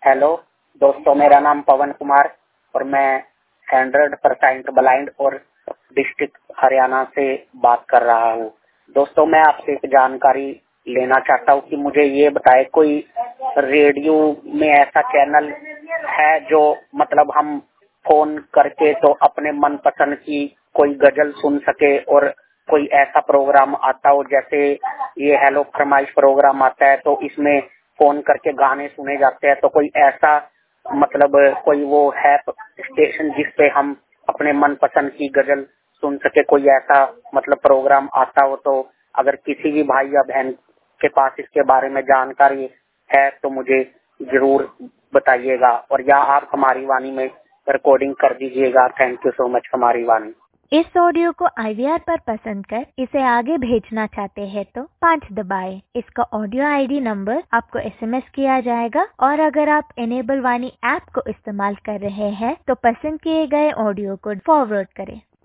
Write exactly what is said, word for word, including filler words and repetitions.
Hello दोस्तों, मेरा नाम पवन कुमार और मैं हंड्रेड परसेंट ब्लाइंड और डिस्ट्रिक्ट हरियाणा से बात कर रहा हूँ। दोस्तों, मैं आपसे एक जानकारी लेना चाहता हूँ कि मुझे ये बताए कोई रेडियो में ऐसा चैनल है जो मतलब हम फोन करके तो अपने मनपसंद की कोई गजल सुन सके, और कोई ऐसा प्रोग्राम आता हो जैसे ये हेलो फरमाइश प्रोग्राम आता है तो इसमें फोन करके गाने सुने जाते हैं, तो कोई ऐसा मतलब कोई वो है स्टेशन जिसपे हम अपने मनपसंद की गजल सुन सके, कोई ऐसा मतलब प्रोग्राम आता हो तो अगर किसी भी भाई या बहन के पास इसके बारे में जानकारी है तो मुझे जरूर बताइएगा, और या आप हमारी वाणी में रिकॉर्डिंग कर दीजिएगा। Thank you so much. हमारी वाणी इस ऑडियो को आई वी आर पर पसंद कर इसे आगे भेजना चाहते हैं तो पाँच दबाएं। इसका ऑडियो आई डी नंबर आपको एस एम एस किया जाएगा, और अगर आप एनेबल वाणी ऐप को इस्तेमाल कर रहे हैं तो पसंद किए गए ऑडियो को फॉरवर्ड करें।